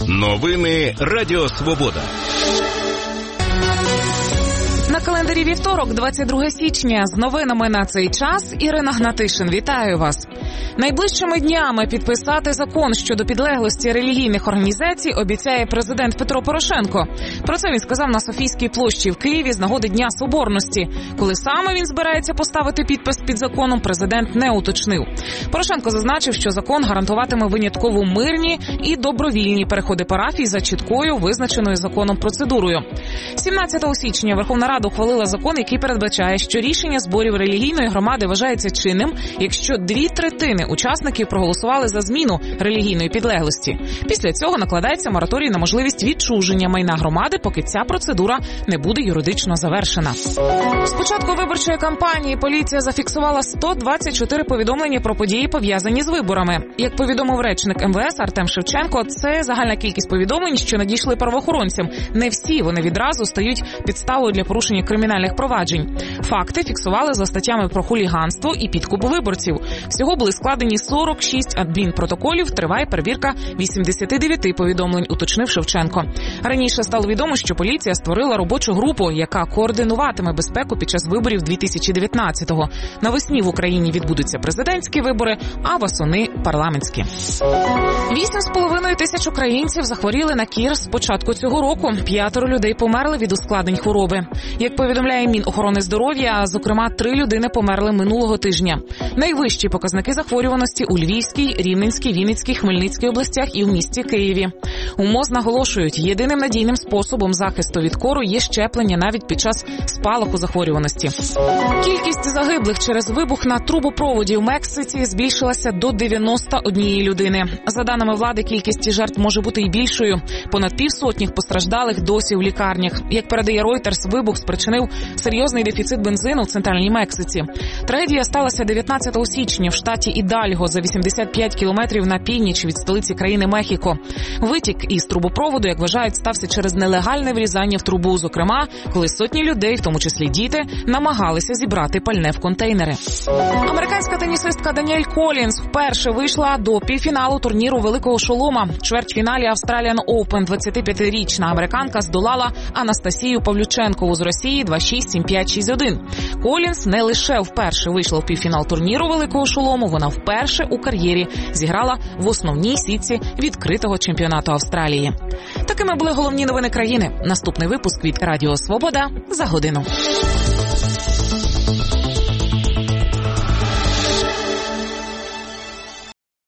Новини Радіо Свобода. На календарі вівторок, 22 січня. З новинами на цей час Ірина Гнатишин. Вітаю вас. Найближчими днями підписати закон щодо підлеглості релігійних організацій обіцяє президент Петро Порошенко. Про це він сказав на Софійській площі в Києві з нагоди Дня Соборності. Коли саме він збирається поставити підпис під законом, президент не уточнив. Порошенко зазначив, що закон гарантуватиме винятково мирні і добровільні переходи парафій за чіткою, визначеною законом процедурою. 17 січня Верховна Рада ухвалила закон, який передбачає, що рішення зборів релігійної громади вважається чинним, якщо 2/3 учасників проголосували за зміну релігійної підлеглості. Після цього накладається мораторій на можливість відчуження майна громади, поки ця процедура не буде юридично завершена. З початку виборчої кампанії поліція зафіксувала 124 повідомлення про події, пов'язані з виборами. Як повідомив речник МВС Артем Шевченко, це загальна кількість повідомлень, що надійшли правоохоронцям. Не всі вони відразу стають підставою для порушення кримінальних проваджень. Факти фіксували за статтями про хуліганство і підкуп виборців. Всього були складені 46 адмінпротоколів, триває перевірка 89 повідомлень, уточнив Шевченко. Раніше стало відомо, що поліція створила робочу групу, яка координуватиме безпеку під час виборів 2019-го. Навесні в Україні відбудуться президентські вибори, а восени – парламентські. 8,5 тисяч українців захворіли на кір з початку цього року. 5 людей померли від ускладнень хвороби. Як повідомляє Мінохорони здоров'я, зокрема 3 людини померли минулого тижня. Найвищі показники захворюваності у Львівській, Рівненській, Вінницькій, Хмельницькій областях і в місті Києві. У МОЗ наголошують, єдиним надійним способом захисту від кору є щеплення навіть під час спалаху захворюваності. Кількість загиблих через вибух на трубопроводі в Мексиці збільшилася до 91 людини. За даними влади, кількість жертв може бути і більшою. Понад півсотні постраждалих досі в лікарнях. Як передає Reuters, вибух спричинив серйозний дефіцит бензину в центральній Мексиці. Трагедія сталася 19 січня в штаті Ідальго за 85 кілометрів на північ від столиці країни Мехіко. Витік із трубопроводу, як вважають, стався через нелегальне врізання в трубу, зокрема, коли сотні людей, в тому числі діти, намагалися зібрати пальне в контейнери. Американська тенісистка Даніель Колінс вперше вийшла до півфіналу турніру Великого Шолома. В чвертьфіналі Australian Open 25-річна американка здолала Анастасію Павлюченкову з Росії 2-6, 7-5, 6-1. Колінс не лише вперше вийшла в півфінал турніру Великого Шолому, вона вперше у кар'єрі зіграла в основній сітці відкритого чемпіонату Австралії. Такими були головні новини країни. Наступний випуск від Радіо Свобода за годину.